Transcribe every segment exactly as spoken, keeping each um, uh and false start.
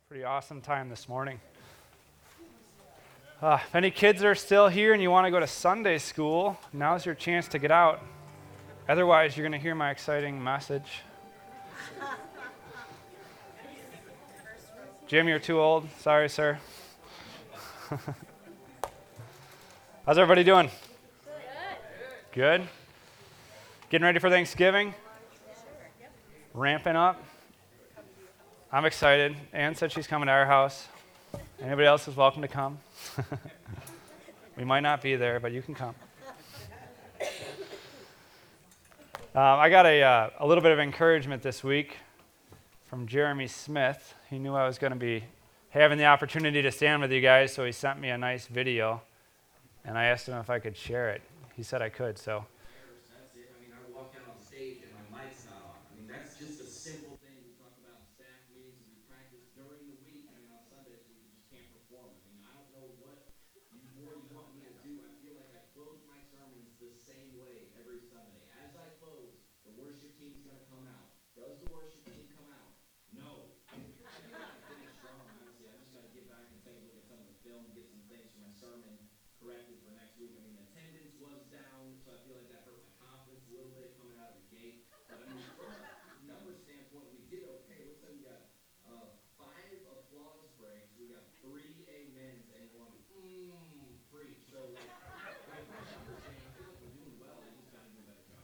Pretty awesome time this morning. Uh, if any kids are still here and you want to go to Sunday school, now's your chance to get out. Otherwise, you're going to hear my exciting message. Jim, you're too old. Sorry, sir. How's everybody doing? Good. Good? Getting ready for Thanksgiving? Ramping up? I'm excited. Ann said she's coming to our house. Anybody else is welcome to come. We might not be there, but you can come. Uh, I got a, uh, a little bit of encouragement this week from Jeremy Smith. He knew I was going to be having the opportunity to stand with you guys, so he sent me a nice video, and I asked him if I could share it. He said I could, so. That's it. I mean, I walk out on stage and my mic's not on. I mean, that's just a simple thing we talk about in staff meetings and we practice during the week. I mean, on Sundays we just can't perform. I mean, I don't know what you, more you want me to do. I feel like I close my sermons the same way every Sunday. As I close, the worship team's going to come out. Does the worship team come out? No. I feel like I finished strong, honestly. I just got to get back and take a look at some of the film, get some things for my sermon corrected for next week. I mean, attendance was down, so I feel like that hurt my confidence a little bit coming out of the gate. But I mean, from a number standpoint, we did okay. Looks like we got uh, five applause breaks, we got three amens, and one mmm preach. So, like, like my numbers saying, I feel like we're doing well. I just got to do a better job.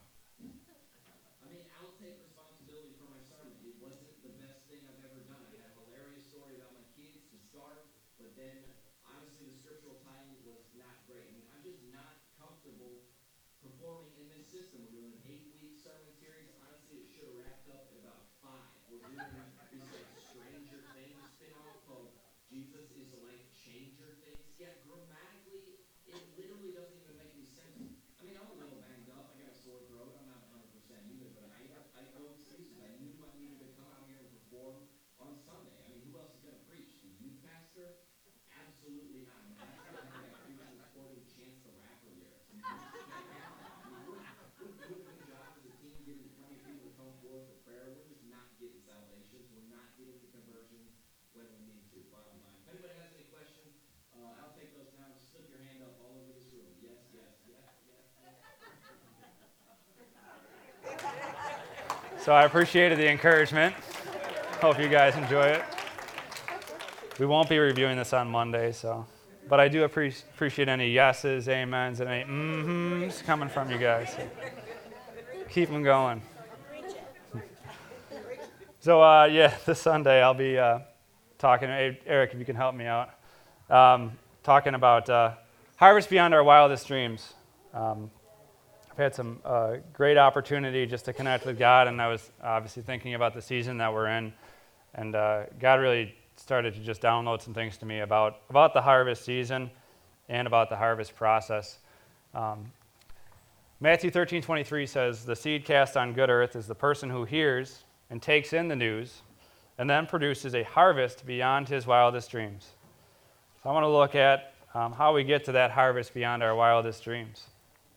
I mean, I'll take responsibility for my sermon. It wasn't the best thing I've ever done. I had a hilarious story about my kids to start, but then honestly, the scriptural timing was not great. I mean, I'm just not comfortable performing in this system. We're doing an eight-week sermon series. Honestly, it should have wrapped up at about five. We're doing this like Stranger Things spin-off called Jesus is Like Changer Things. Yeah, grammatically, it literally doesn't even make any sense. I mean, I'm a little banged up. I got a sore throat. I'm not one hundred percent either, but I got I owe excuses. I knew I needed to come out here and perform on Sunday. I mean, who else is going to preach? The youth pastor? Absolutely not. I mean, that's what I think I preach was quoting Chance the Rapper lyrics. I mean, I mean, we're, we're doing a good job as a team, getting plenty of people to come forward for prayer. We're just not getting salvations. We're not getting the conversions when we need to, bottom line. If anybody has any questions, uh, I'll take those now. Just slip your hand up all over this room. Yes, yes, yes, yes, yes. So I appreciated the encouragement. Hope you guys enjoy it. We won't be reviewing this on Monday, so, but I do appre- appreciate any yeses, amens, and any mm-hms coming from you guys. So keep them going. So, uh, yeah, this Sunday I'll be uh, talking, hey, Eric, if you can help me out, um, talking about uh, Harvest Beyond Our Wildest Dreams. Um, I've had some uh, great opportunity just to connect with God, and I was obviously thinking about the season that we're in, and uh, God really started to just download some things to me about, about the harvest season and about the harvest process. Um, Matthew thirteen twenty-three says, "The seed cast on good earth is the person who hears and takes in the news and then produces a harvest beyond his wildest dreams." So I want to look at um, how we get to that harvest beyond our wildest dreams.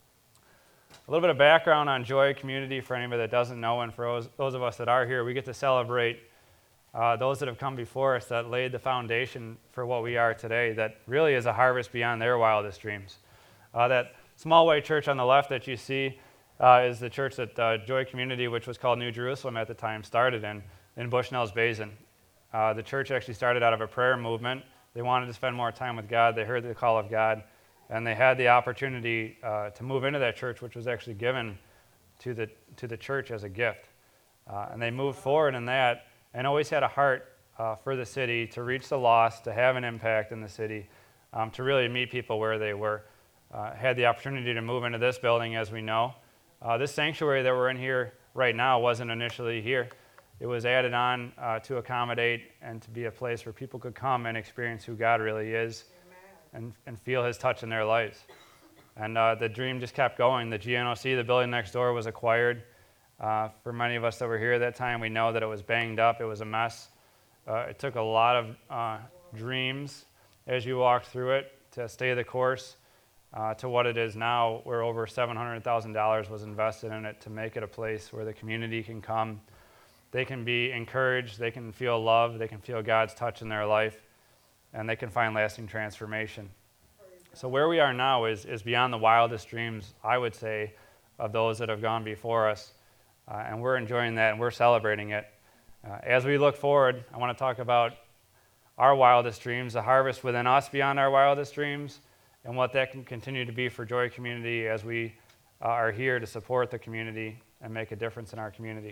A little bit of background on Joy Community for anybody that doesn't know, and for those, those of us that are here, we get to celebrate Uh, those that have come before us that laid the foundation for what we are today, that really is a harvest beyond their wildest dreams. Uh, that small white church on the left that you see uh, is the church that uh, Joy Community, which was called New Jerusalem at the time, started in, in Bushnell's Basin. Uh, the church actually started out of a prayer movement. They wanted to spend more time with God. They heard the call of God, and they had the opportunity uh, to move into that church, which was actually given to the, to the church as a gift. Uh, and they moved forward in that, and always had a heart uh, for the city, to reach the lost, to have an impact in the city, um, to really meet people where they were. Uh, had the opportunity to move into this building, as we know. Uh, this sanctuary that we're in here right now wasn't initially here. It was added on uh, to accommodate and to be a place where people could come and experience who God really is and, and feel his touch in their lives. And uh, the dream just kept going. The G N O C, the building next door, was acquired. Uh, for many of us that were here at that time, we know that it was banged up. It was a mess. Uh, it took a lot of uh, dreams as you walked through it to stay the course uh, to what it is now, where over seven hundred thousand dollars was invested in it to make it a place where the community can come they can be encouraged, they can feel love, they can feel God's touch in their life, and they can find lasting transformation. So where we are now is, is beyond the wildest dreams, I would say, of those that have gone before us, uh, and we're enjoying that and we're celebrating it. Uh, as we look forward, I want to talk about our wildest dreams, the harvest within us beyond our wildest dreams, and what that can continue to be for Joy Community as we uh, are here to support the community and make a difference in our community.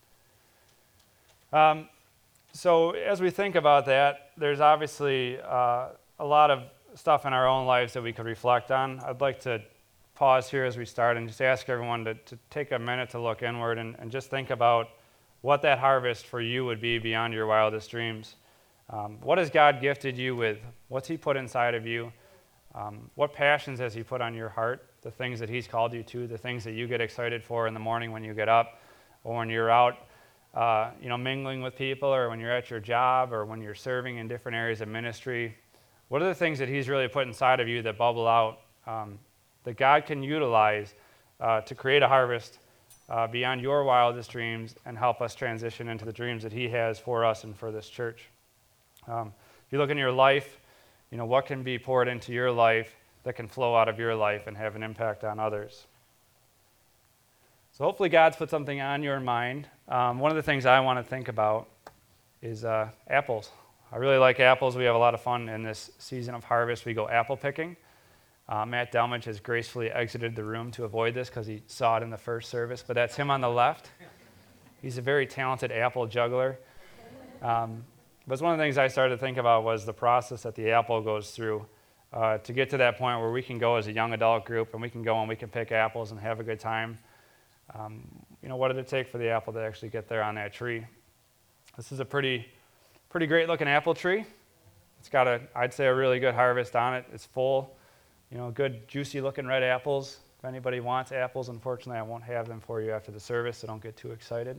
Um, so as we think about that, there's obviously uh, a lot of stuff in our own lives that we could reflect on. I'd like to pause here as we start and just ask everyone to, to take a minute to look inward and, and just think about what that harvest for you would be beyond your wildest dreams. Um, what has God gifted you with? What's He put inside of you? Um, what passions has He put on your heart? The things that He's called you to, the things that you get excited for in the morning when you get up, or when you're out, uh, you know, mingling with people, or when you're at your job, or when you're serving in different areas of ministry. What are the things that He's really put inside of you that bubble out, um, that God can utilize uh, to create a harvest uh, beyond your wildest dreams and help us transition into the dreams that He has for us and for this church? Um, if you look in your life, you know, what can be poured into your life that can flow out of your life and have an impact on others? So hopefully God's put something on your mind. Um, one of the things I want to think about is uh, apples. I really like apples. We have a lot of fun in this season of harvest. We go apple picking. Uh, Matt Delmage has gracefully exited the room to avoid this because he saw it in the first service, but that's him on the left. He's a very talented apple juggler. Um, but one of the things I started to think about was the process that the apple goes through uh, to get to that point where we can go as a young adult group and we can go and we can pick apples and have a good time. Um, you know, what did it take for the apple to actually get there on that tree? This is a pretty, pretty great looking apple tree. It's got a, I'd say, a really good harvest on it. It's full, you know, good juicy looking red apples. If anybody wants apples, unfortunately, I won't have them for you after the service, so don't get too excited.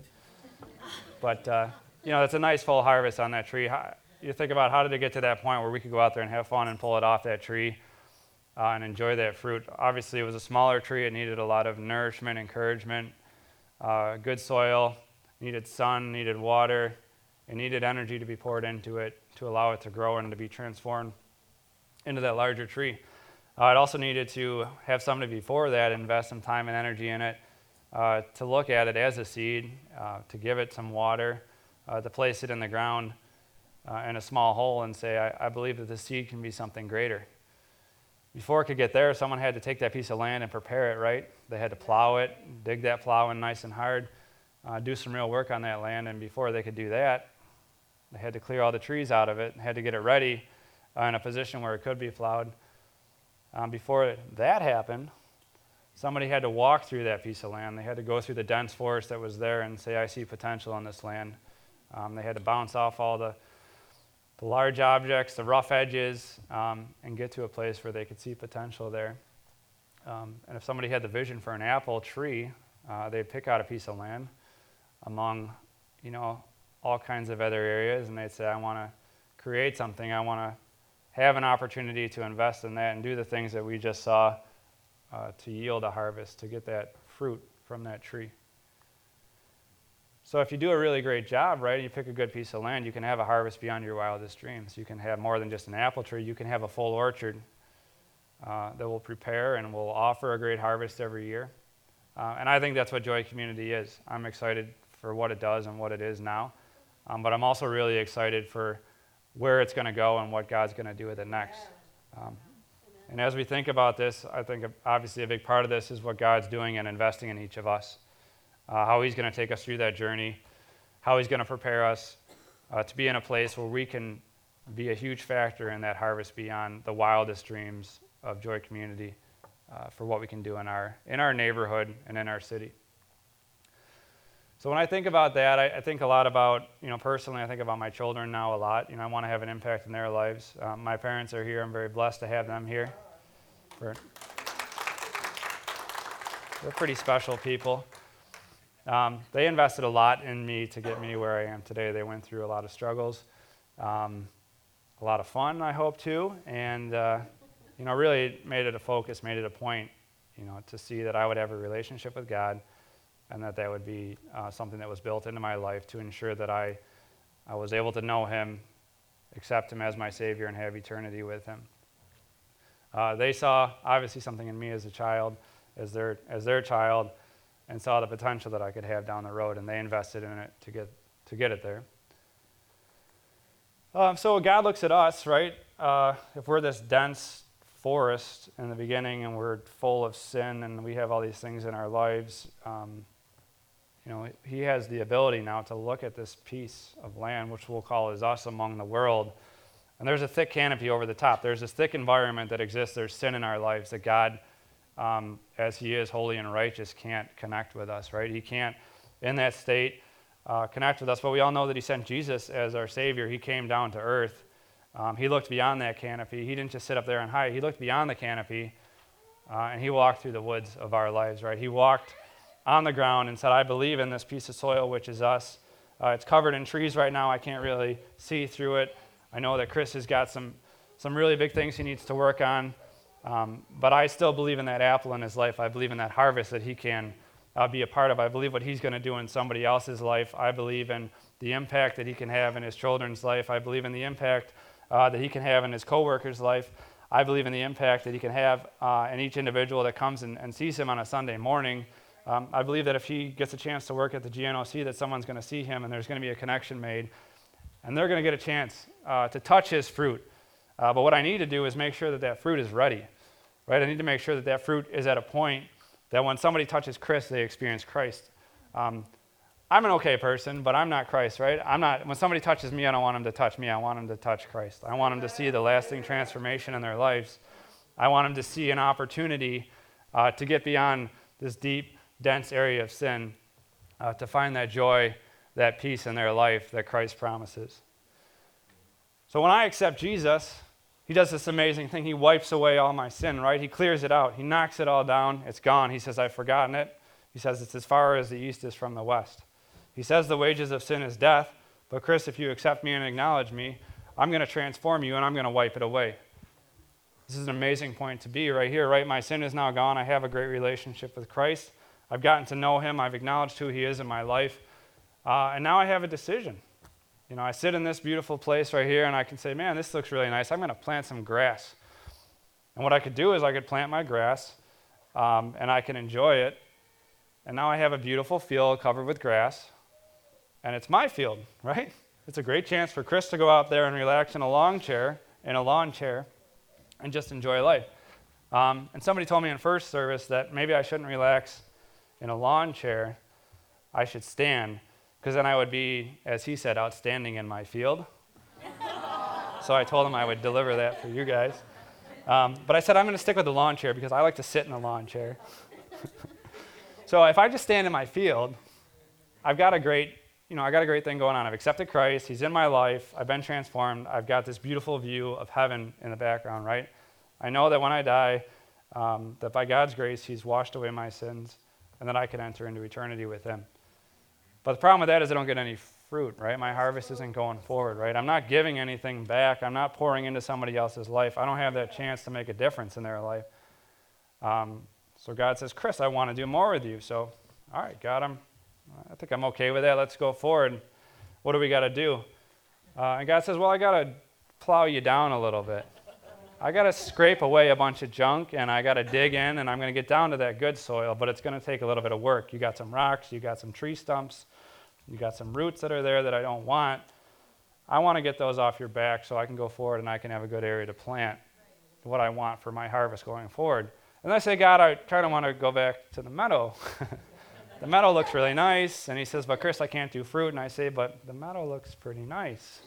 But, uh, you know, it's a nice full harvest on that tree. How, you think about how did it get to that point where we could go out there and have fun and pull it off that tree uh, and enjoy that fruit. Obviously, it was a smaller tree. It needed a lot of nourishment, encouragement, uh, good soil, needed sun, needed water. It needed energy to be poured into it to allow it to grow and to be transformed into that larger tree. Uh, it also needed to have somebody before that invest some time and energy in it, uh, to look at it as a seed, uh, to give it some water, uh, to place it in the ground uh, in a small hole and say, I, I believe that the seed can be something greater. Before it could get there, someone had to take that piece of land and prepare it, right? They had to plow it, dig that plow in nice and hard, uh, do some real work on that land, and before they could do that, they had to clear all the trees out of it and had to get it ready uh, in a position where it could be plowed. Um, before that happened, somebody had to walk through that piece of land. They had to go through the dense forest that was there and say, I see potential on this land. Um, they had to bounce off all the, the large objects, the rough edges, um, and get to a place where they could see potential there. Um, and if somebody had the vision for an apple tree, uh, they'd pick out a piece of land among, you know, all kinds of other areas, and they'd say, I want to create something. I want to have an opportunity to invest in that and do the things that we just saw uh, to yield a harvest, to get that fruit from that tree. So if you do a really great job, right, and you pick a good piece of land, you can have a harvest beyond your wildest dreams. You can have more than just an apple tree. You can have a full orchard uh, that will prepare and will offer a great harvest every year. Uh, and I think that's what Joy Community is. I'm excited for what it does and what it is now. Um, but I'm also really excited for where it's going to go and what God's going to do with it next. Um, and as we think about this, I think obviously a big part of this is what God's doing and investing in each of us, uh, how He's going to take us through that journey, how He's going to prepare us uh, to be in a place where we can be a huge factor in that harvest beyond the wildest dreams of Joy Community uh, for what we can do in our in our neighborhood and in our city. So when I think about that, I, I think a lot about, you know, personally, I think about my children now a lot. You know, I want to have an impact in their lives. Um, my parents are here. I'm very blessed to have them here. We're, they're pretty special people. Um, they invested a lot in me to get me where I am today. They went through a lot of struggles, um, a lot of fun, I hope, too, and, uh, you know, really made it a focus, made it a point, you know, to see that I would have a relationship with God, and that that would be uh, something that was built into my life to ensure that I, I was able to know him, accept him as my Savior, and have eternity with him. Uh, they saw, obviously, something in me as a child, as their, as their child, and saw the potential that I could have down the road, and they invested in it to get, to get it there. Um, so God looks at us, right? Uh, if we're this dense forest in the beginning and we're full of sin and we have all these things in our lives, um, you know, he has the ability now to look at this piece of land, which we'll call as us among the world, and there's a thick canopy over the top. There's this thick environment that exists. There's sin in our lives that God, um, as he is holy and righteous, can't connect with us, right? He can't, in that state, uh, connect with us, but we all know that he sent Jesus as our Savior. He came down to earth. Um, he looked beyond that canopy. He didn't just sit up there and hide. He looked beyond the canopy, uh, and he walked through the woods of our lives, right? He walked on the ground and said, I believe in this piece of soil, which is us. Uh, it's covered in trees right now. I can't really see through it. I know that Chris has got some, some really big things he needs to work on, um, but I still believe in that apple in his life. I believe in that harvest that he can uh, be a part of. I believe what he's going to do in somebody else's life. I believe in the impact that he can have in his children's life. I believe in the impact Uh, that he can have in his coworker's life. I believe in the impact that he can have uh, in each individual that comes and, and sees him on a Sunday morning. Um, I believe that if he gets a chance to work at the G N O C, that someone's going to see him and there's going to be a connection made, and they're going to get a chance uh, to touch his fruit. Uh, but what I need to do is make sure that that fruit is ready, right? I need to make sure that that fruit is at a point that when somebody touches Chris, they experience Christ. Um, I'm an okay person, but I'm not Christ, right? I'm not. When somebody touches me, I don't want them to touch me. I want them to touch Christ. I want them to see the lasting transformation in their lives. I want them to see an opportunity uh, to get beyond this deep, dense area of sin, uh, to find that joy, that peace in their life that Christ promises. So when I accept Jesus, he does this amazing thing. He wipes away all my sin, right? He clears it out. He knocks it all down. It's gone. He says, I've forgotten it. He says, it's as far as the east is from the west. He says the wages of sin is death, but Chris, if you accept me and acknowledge me, I'm going to transform you and I'm going to wipe it away. This is an amazing point to be right here, right? My sin is now gone. I have a great relationship with Christ. I've gotten to know him. I've acknowledged who he is in my life. Uh, and now I have a decision. You know, I sit in this beautiful place right here and I can say, man, this looks really nice. I'm going to plant some grass. And what I could do is I could plant my grass um, and I can enjoy it. And now I have a beautiful field covered with grass. And it's my field, right? It's a great chance for Chris to go out there and relax in a lawn chair, in a lawn chair, and just enjoy life. Um, and somebody told me in first service that maybe I shouldn't relax in a lawn chair. I should stand, because then I would be, as he said, outstanding in my field. So I told him I would deliver that for you guys. Um, but I said I'm going to stick with the lawn chair because I like to sit in a lawn chair. So if I just stand in my field, I've got a great You know, I got a great thing going on. I've accepted Christ. He's in my life. I've been transformed. I've got this beautiful view of heaven in the background, right? I know that when I die, um, that by God's grace, he's washed away my sins and that I can enter into eternity with him. But the problem with that is I don't get any fruit, right? My harvest isn't going forward, right? I'm not giving anything back. I'm not pouring into somebody else's life. I don't have that chance to make a difference in their life. Um, so God says, Chris, I want to do more with you. So, all right, God, I'm I think I'm okay with that. Let's go forward. What do we got to do? Uh, and God says, well, I got to plow you down a little bit. I got to scrape away a bunch of junk, and I got to dig in, and I'm going to get down to that good soil, but it's going to take a little bit of work. You got some rocks, you got some tree stumps, you got some roots that are there that I don't want. I want to get those off your back so I can go forward and I can have a good area to plant what I want for my harvest going forward. And I say, God, I kind of want to go back to the meadow. The meadow looks really nice. And he says, but Chris, I can't do fruit. And I say, but the meadow looks pretty nice.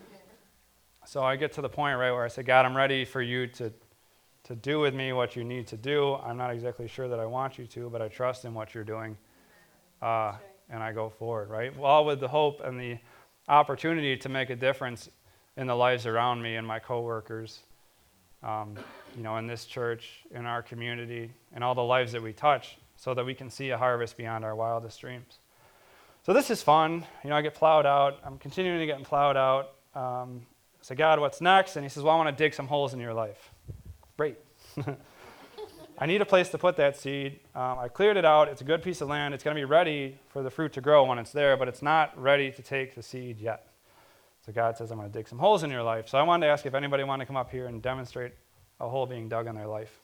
So I get to the point, right, where I say, God, I'm ready for you to, to do with me what you need to do. I'm not exactly sure that I want you to, but I trust in what you're doing. Uh, and I go forward, right? All with the hope and the opportunity to make a difference in the lives around me and my coworkers, um, you know, in this church, in our community, and all the lives that we touch, so that we can see a harvest beyond our wildest dreams. So this is fun. You know, I get plowed out. I'm continuing to get plowed out. Um, I say, God, what's next? And he says, well, I want to dig some holes in your life. Great. I need a place to put that seed. Um, I cleared it out. It's a good piece of land. It's going to be ready for the fruit to grow when it's there, but it's not ready to take the seed yet. So God says, I'm going to dig some holes in your life. So I wanted to ask if anybody wanted to come up here and demonstrate a hole being dug in their life.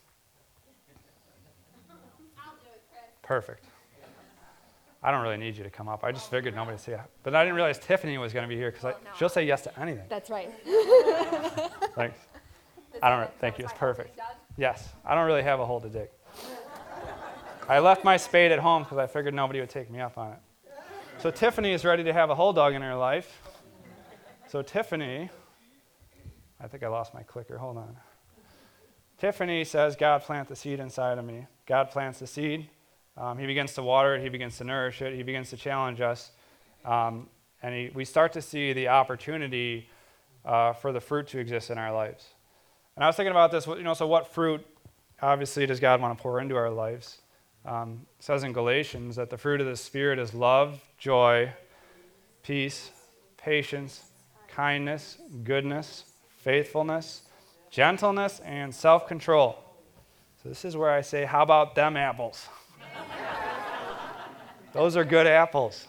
I'll do it, Chris. Perfect. I don't really need you to come up. I just figured nobody would say it. But I didn't realize Tiffany was going to be here because Oh, no. she'll say yes to anything. That's right. Thanks. I don't. re- Thank you. It's perfect. Yes. I don't really have a hole to dig. I left my spade at home because I figured nobody would take me up on it. So Tiffany is ready to have a hole dug in her life. So Tiffany, I think I lost my clicker. Hold on. Tiffany says, God plant the seed inside of me. God plants the seed. Um, he begins to water it. He begins to nourish it. He begins to challenge us. Um, and he, we start to see the opportunity uh, for the fruit to exist in our lives. And I was thinking about this, you know, so what fruit, obviously, does God want to pour into our lives? Um, it says in Galatians that the fruit of the Spirit is love, joy, peace, patience, kindness, goodness, faithfulness, gentleness, and self-control. So this is where I say, how about them apples? Those are good apples.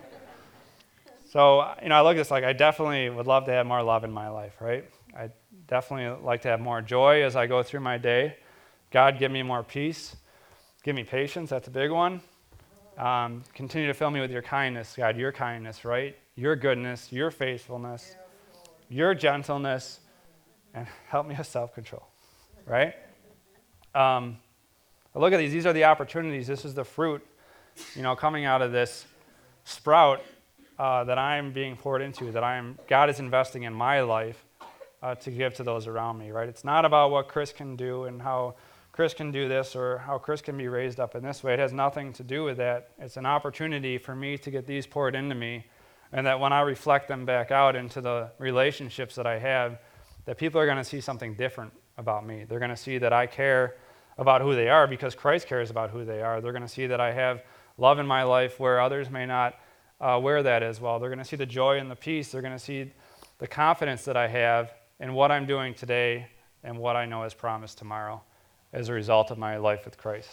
So, you know, I look at this like I definitely would love to have more love in my life, right? I definitely like to have more joy as I go through my day. God, give me more peace. Give me patience. That's a big one. Um, continue to fill me with your kindness, God, your kindness, right? Your goodness, your faithfulness, your gentleness, and help me with self-control, right? Um, look at these. These are the opportunities. This is the fruit, you know, coming out of this sprout uh, that I'm being poured into, that I'm God is investing in my life uh, to give to those around me, right? It's not about what Chris can do and how Chris can do this or how Chris can be raised up in this way. It has nothing to do with that. It's an opportunity for me to get these poured into me, and that when I reflect them back out into the relationships that I have, that people are going to see something different about me. They're going to see that I care about who they are because Christ cares about who they are. They're going to see that I have love in my life where others may not uh, wear that as well. They're going to see the joy and the peace. They're going to see the confidence that I have in what I'm doing today and what I know is promised tomorrow as a result of my life with Christ.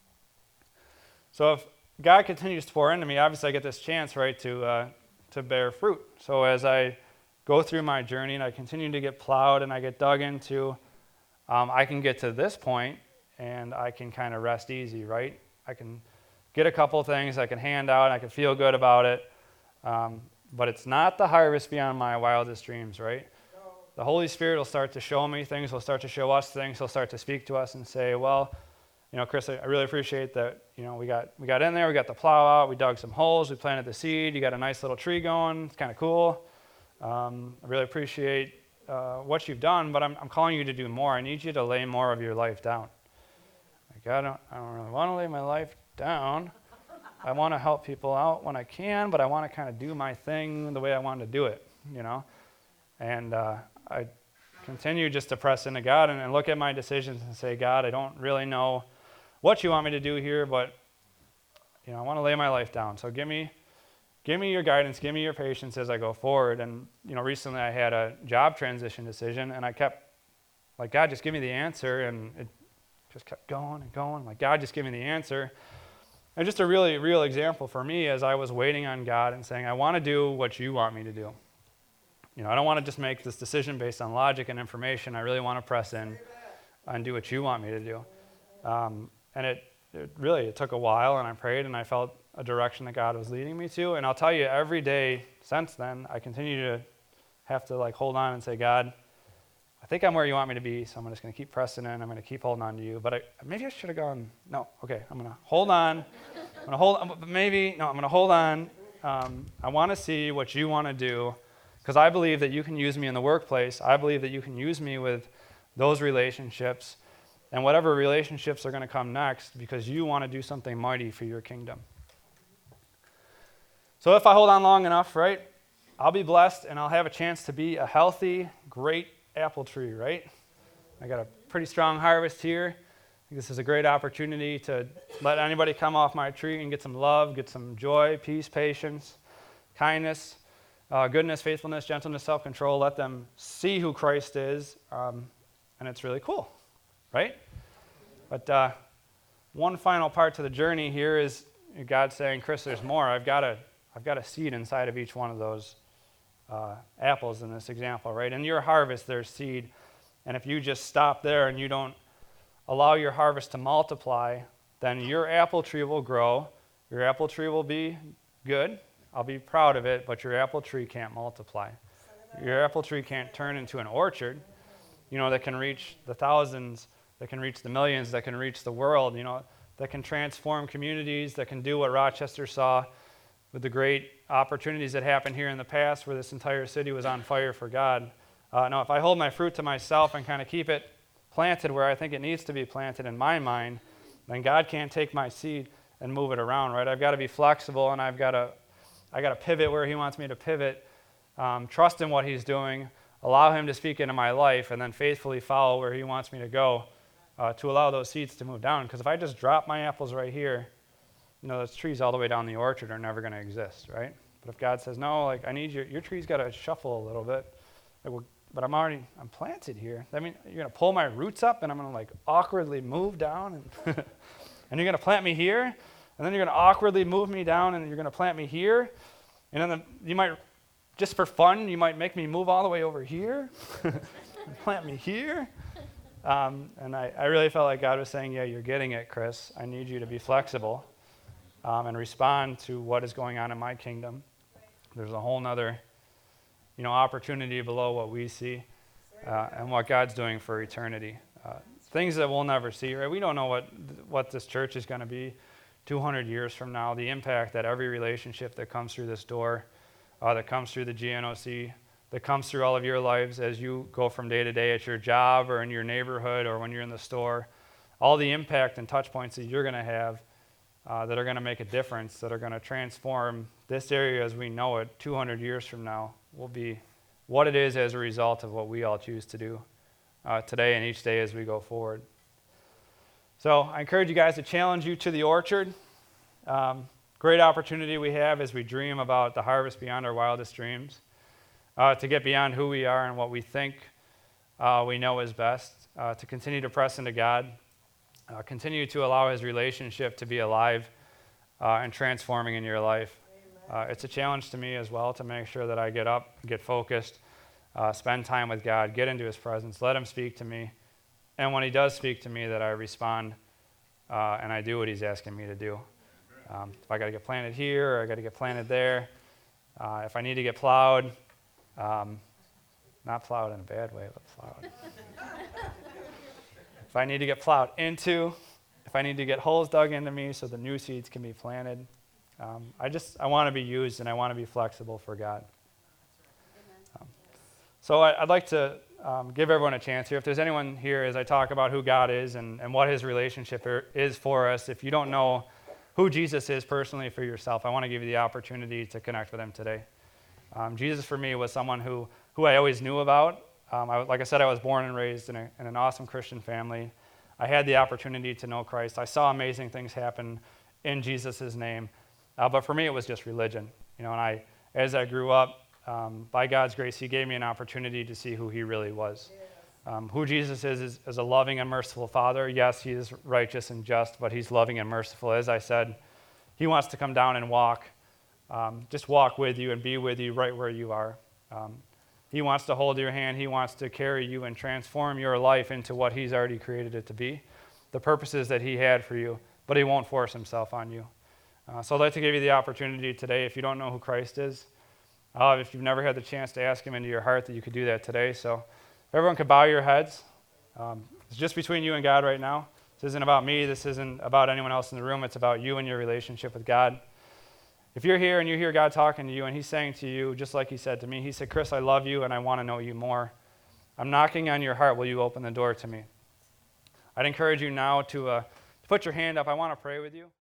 So if God continues to pour into me, obviously I get this chance, right, to uh, to bear fruit. So as I go through my journey and I continue to get plowed and I get dug into, um, I can get to this point and I can kind of rest easy, right? I can get a couple things I can hand out and I can feel good about it, um, but it's not the harvest beyond my wildest dreams, right? The Holy Spirit will start to show me things, will start to show us things, he'll start to speak to us and say, well, you know, Chris, I really appreciate that, you know, we got we got in there, we got the plow out, we dug some holes, we planted the seed, you got a nice little tree going, it's kind of cool. Um, I really appreciate uh, what you've done, but I'm, I'm calling you to do more. I need you to lay more of your life down. Like, I don't, I don't really want to lay my life down. I want to help people out when I can, but I want to kind of do my thing the way I want to do it, you know? And uh, I continue just to press into God and, and look at my decisions and say, God, I don't really know what you want me to do here, but you know, I want to lay my life down. So give me give me your guidance, give me your patience as I go forward. And you know, recently I had a job transition decision and I kept like, God, just give me the answer, and it just kept going and going. Like, God, just give me the answer. And just a really real example for me as I was waiting on God and saying, I want to do what you want me to do. You know, I don't want to just make this decision based on logic and information. I really want to press in and do what you want me to do. Um, and it, it really, it took a while, and I prayed, and I felt a direction that God was leading me to. And I'll tell you, every day since then, I continue to have to like hold on and say, God, I think I'm where you want me to be, so I'm just going to keep pressing in. I'm going to keep holding on to you. But I, maybe I should have gone, no, okay, I'm going to hold on. I'm going to hold on, maybe, no, I'm going to hold on. Um, I want to see what you want to do, because I believe that you can use me in the workplace. I believe that you can use me with those relationships and whatever relationships are going to come next, because you want to do something mighty for your kingdom. So if I hold on long enough, right, I'll be blessed and I'll have a chance to be a healthy, great apple tree, right? I got a pretty strong harvest here. I think this is a great opportunity to let anybody come off my tree and get some love, get some joy, peace, patience, kindness, uh, goodness, faithfulness, gentleness, self-control. Let them see who Christ is, um, and it's really cool, right? But uh, one final part to the journey here is God saying, Chris, there's more. I've got a, I've got a seed inside of each one of those uh, apples in this example, right? In your harvest, there's seed. And if you just stop there and you don't allow your harvest to multiply, then your apple tree will grow. Your apple tree will be good. I'll be proud of it, but your apple tree can't multiply. Your apple tree can't turn into an orchard, you know, that can reach the thousands, that can reach the millions, that can reach the world, you know, that can transform communities, that can do what Rochester saw with the great opportunities that happened here in the past where this entire city was on fire for God. Uh, now, if I hold my fruit to myself and kind of keep it planted where I think it needs to be planted in my mind, then God can't take my seed and move it around, right? I've got to be flexible, and I've got to I got to pivot where he wants me to pivot, um, trust in what he's doing, allow him to speak into my life, and then faithfully follow where he wants me to go uh, to allow those seeds to move down. Because if I just drop my apples right here, you know, those trees all the way down the orchard are never going to exist, right? But if God says, no, like, I need your, your tree's got to shuffle a little bit, like, well, but I'm already, I'm planted here. That means you're going to pull my roots up, and I'm going to, like, awkwardly move down, and, and you're going to plant me here, and then you're going to awkwardly move me down, and you're going to plant me here. And then the, you might, just for fun, you might make me move all the way over here, plant me here. Um, and I, I really felt like God was saying, yeah, you're getting it, Chris. I need you to be flexible um, and respond to what is going on in my kingdom. There's a whole nother, you know, opportunity below what we see uh, and what God's doing for eternity. Uh, things that we'll never see, right? We don't know what what this church is going to be two hundred years from now, the impact that every relationship that comes through this door, uh, that comes through the G N O C, that comes through all of your lives as you go from day to day at your job or in your neighborhood or when you're in the store, all the impact and touch points that you're going to have uh, that are going to make a difference, that are going to transform this area as we know it two hundred years from now will be what it is as a result of what we all choose to do uh, today and each day as we go forward. So I encourage you guys to challenge you to the orchard. Um, great opportunity we have as we dream about the harvest beyond our wildest dreams, uh, to get beyond who we are and what we think uh, we know is best, uh, to continue to press into God, uh, continue to allow his relationship to be alive uh, and transforming in your life. Uh, it's a challenge to me as well to make sure that I get up, get focused, uh, spend time with God, get into his presence, let him speak to me. And when he does speak to me, that I respond uh, and I do what he's asking me to do. Um, if I got to get planted here or I got to get planted there, uh, if I need to get plowed, um, not plowed in a bad way, but plowed. If I need to get plowed into, if I need to get holes dug into me so the new seeds can be planted, um, I just, I want to be used and I want to be flexible for God. Um, so I, I'd like to Um, give everyone a chance here. If there's anyone here as I talk about who God is and, and what his relationship er, is for us, if you don't know who Jesus is personally for yourself, I want to give you the opportunity to connect with him today. Um, Jesus for me was someone who, who I always knew about. Um, I, like I said, I was born and raised in, a, in an awesome Christian family. I had the opportunity to know Christ. I saw amazing things happen in Jesus' name. Uh, but for me, it was just religion. You know, and I, as I grew up, Um, by God's grace, he gave me an opportunity to see who he really was. Um, who Jesus is, is is a loving and merciful Father. Yes, he is righteous and just, but he's loving and merciful. As I said, he wants to come down and walk, um, just walk with you and be with you right where you are. Um, he wants to hold your hand. He wants to carry you and transform your life into what he's already created it to be, the purposes that he had for you, but he won't force himself on you. Uh, so I'd like to give you the opportunity today, if you don't know who Christ is, Uh, if you've never had the chance to ask him into your heart, that you could do that today. So if everyone could bow your heads. Um, it's just between you and God right now. This isn't about me. This isn't about anyone else in the room. It's about you and your relationship with God. If you're here and you hear God talking to you and he's saying to you, just like he said to me, he said, Chris, I love you and I want to know you more. I'm knocking on your heart. Will you open the door to me? I'd encourage you now to, uh, to put your hand up. I want to pray with you.